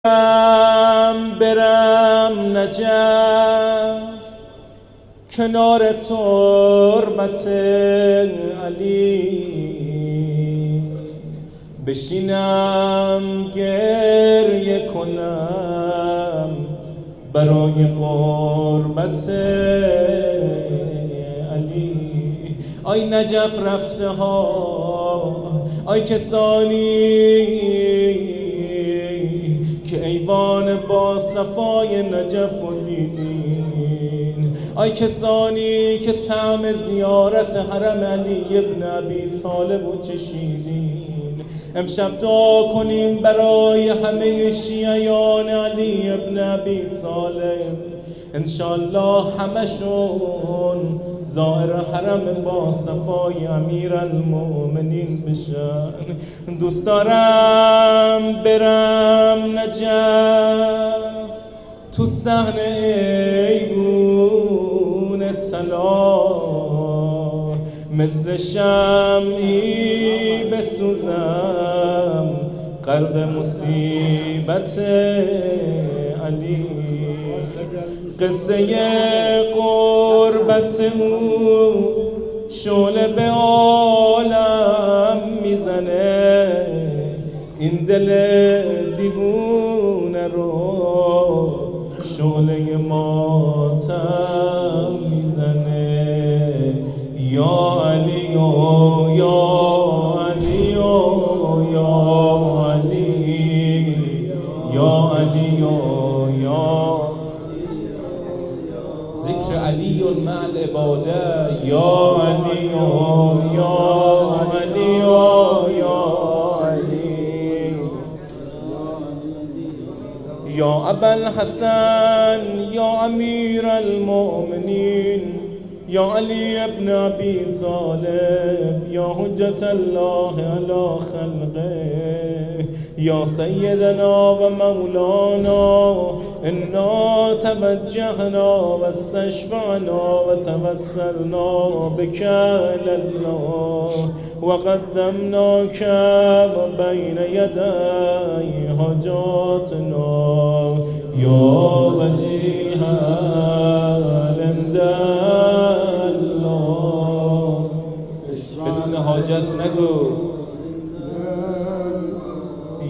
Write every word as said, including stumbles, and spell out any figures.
برم برم نجف کنار تربت علی، بشینم گریه کنم برای قربت علی. آی نجف رفته ها، آی کسانی که ایوان با صفای نجف رو دیدین، آی کسانی که طعم زیارت حرم علی ابن ابی طالب رو چشیدین، امشب دعا کنیم برای همه شیعیان علی ابن ابی طالب، انشالله همشون زائر حرم با صفای امیر المؤمنین بشن. دوست دارم برم نجف تو صحن ایوون طلا، مثل شمعی بسوزم غرق مصیبت علی. قصه قربت او شعله به عالم میزنه، این دل دیوونه رو شعله ماتم میزنه. یا علی و یا علی و یا علی، یا علی و یا ذکر علی مع العباده، یا علی و یا علی و یا علی، یا ابا الحسن یا امیر المؤمنین، یا علی ابن ابی طالب، یا حجت الله علی خلقه، یا سیدنا و مولانا، انا توجهنا و استشفعنا و توسلنا بک الی الله و قدمناک و بین یدی حاجاتنا، یا وجیها عند الله. بدون حاجت نگو.